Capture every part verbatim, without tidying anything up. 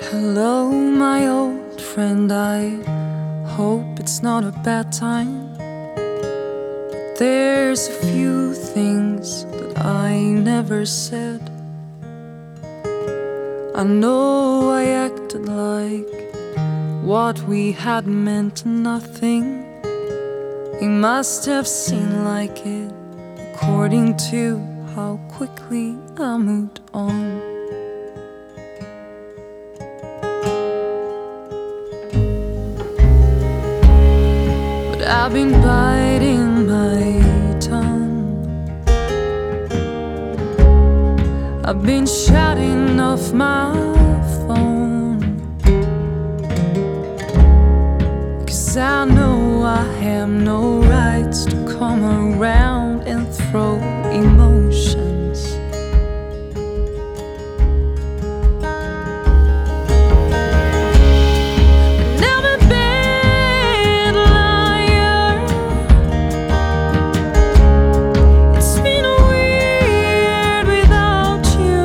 Hello, my old friend, I hope it's not a bad time. But there's a few things that I never said. I know I acted like what we had meant nothing. You must have seen like it, according to how quickly I moved on. But I've been biting my tongue. I've been shutting off my phone, 'cause I know I have no rights to come around and throw emotions. And I'm a bad liar. It's been weird without you.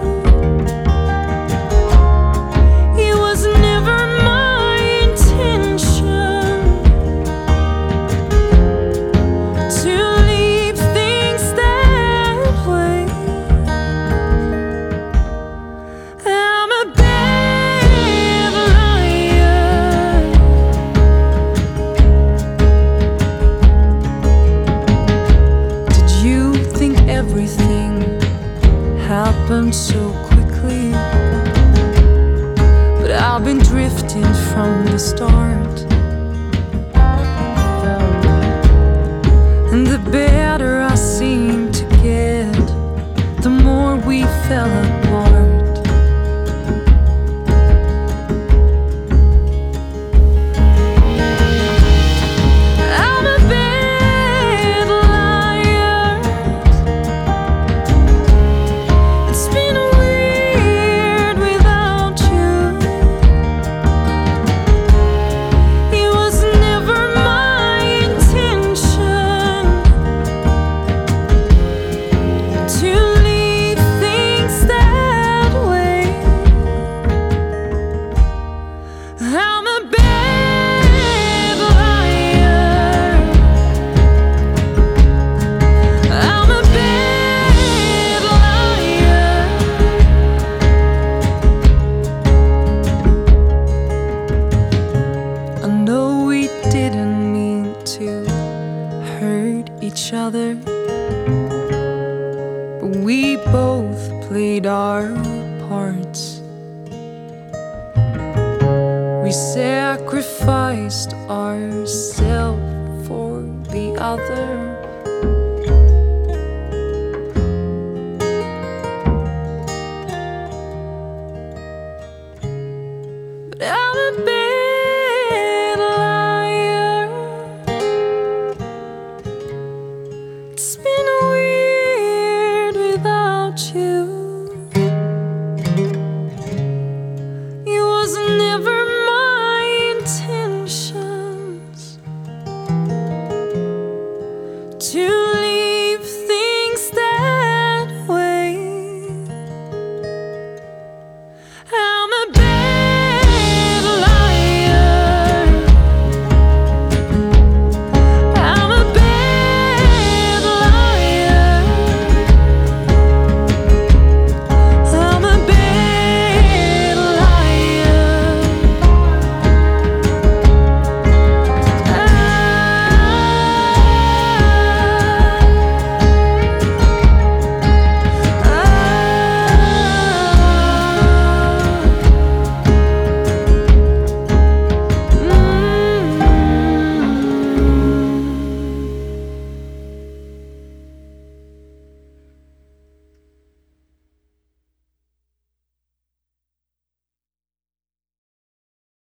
It was never my intention to leave things that way. I'm a bad liar. Did you think everything happened so quickly? But I've been drifting from the start, and the better I seemed to get, the more we fell apart. I'm a bad liar. It's been weird without you. It was never my intention to leave things that way. I'm a bad liar. I'm a bad liar. I know we didn't mean to hurt each other, but we both played our parts. We sacrificed ourselves for the other.